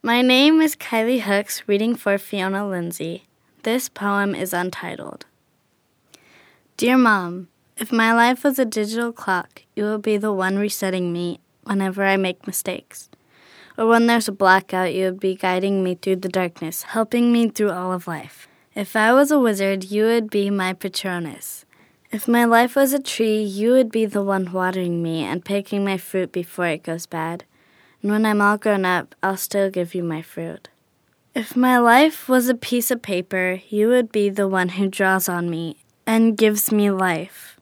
My name is Kylie Hooks, reading for Fiona Lindsay. This poem is untitled. Dear Mom, if my life was a digital clock, you would be the one resetting me whenever I make mistakes. Or when there's a blackout, you would be guiding me through the darkness, helping me through all of life. If I was a wizard, you would be my Patronus. If my life was a tree, you would be the one watering me and picking my fruit before it goes bad. And when I'm all grown up, I'll still give you my fruit. If my life was a piece of paper, you would be the one who draws on me and gives me life.